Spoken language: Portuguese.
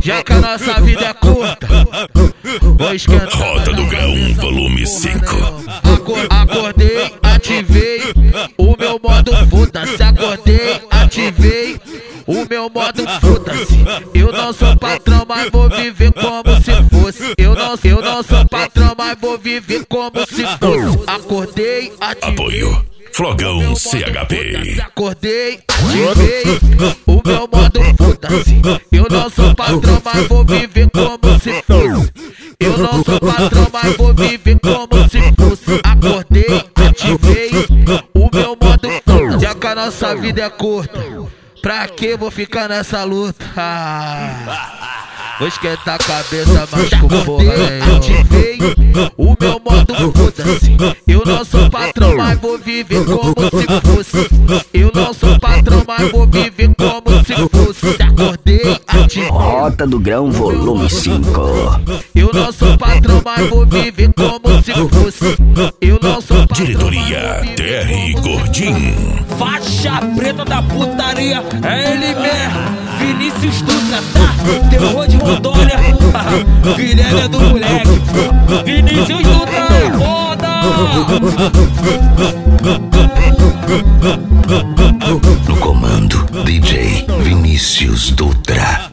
Já que a nossa vida é curta, vou esquentar. Rota do Grão, volume 5. Acordei, ativei o meu modo foda-se. Acordei, ativei o meu modo foda-se. Eu não sou patrão, mas vou viver como se fosse. Eu não sou patrão, mas vou viver como se fosse. Acordei, ativei. Apoio Flogão CHP. Acordei, ativei o meu modo foda-se. Eu não sou patrão, mas vou viver como se fosse. Eu não sou patrão, mas vou viver como se fosse. Acordei, ativei o meu modo foda-se. Já que a nossa vida é curta, pra que vou ficar nessa luta? Vou esquentar a cabeça, mas com porra nenhuma. Ativei o meu modo foda-se. Eu não sou patrão, mas vou viver como se fosse. Eu não sou patrão, mas vou viver como se fosse. Acordei, ativei. Rota do Grão, volume 5. Eu não sou patrão, mas vou viver como se fosse. Eu não sou patrão. Diretoria TR Gordinho. Faixa preta da putaria, é ele mesmo, Vinícius Dutra, tá? Terror de Rondônia, Guilherme do moleque, Vinícius Dutra é foda! No comando, DJ Vinícius Dutra.